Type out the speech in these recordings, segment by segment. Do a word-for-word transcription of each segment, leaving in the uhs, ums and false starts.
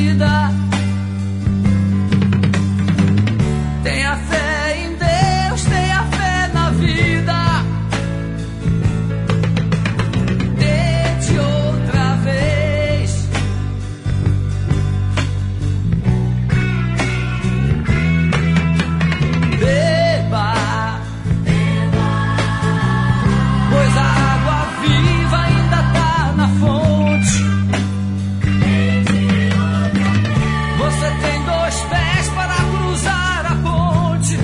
vida. Tenha fé em Deus, tenha fé na vida. Tente outra vez. Beba, pois a água viva ainda tá na fonte. Você tem dois pés para cruzar a ponte.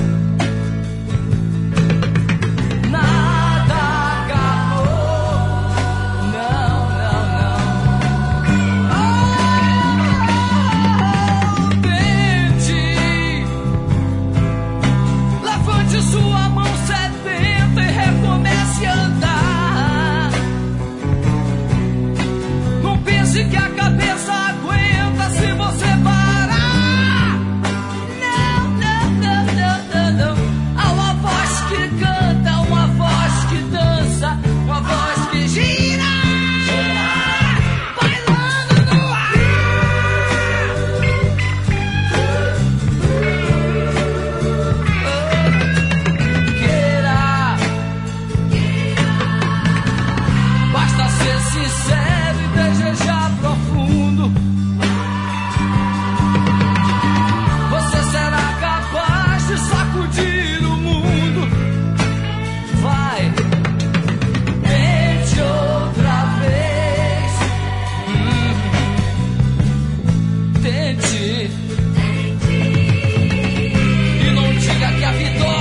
Nada acabou. Não, não, não. Oh, tente. Levante sua mão sedenta e recomece a andar. Não pense que a cabeça aguenta se você parar. Não, não, não, não, não, não. Há uma voz que canta, uma voz que dança, uma voz que gira, bailando no ar. Queira, basta ser sincero e desejar profundo. Você será capaz de sacudir o mundo. Vai, tente outra vez. Hum, tente. E não diga que a vitória